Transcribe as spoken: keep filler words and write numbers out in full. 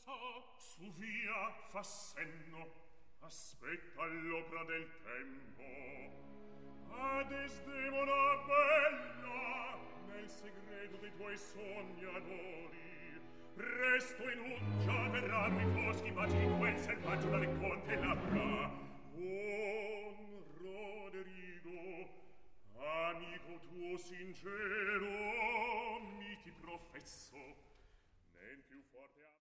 so. Su via, fa senno, aspetta l'opera del tempo. A Desdemona bella, nel segreto dei tuoi sogni adori, presto enuncia verranno i foschi baci di quel selvaggio dalle conte labbra. Buon Roderigo, amico tuo sincero,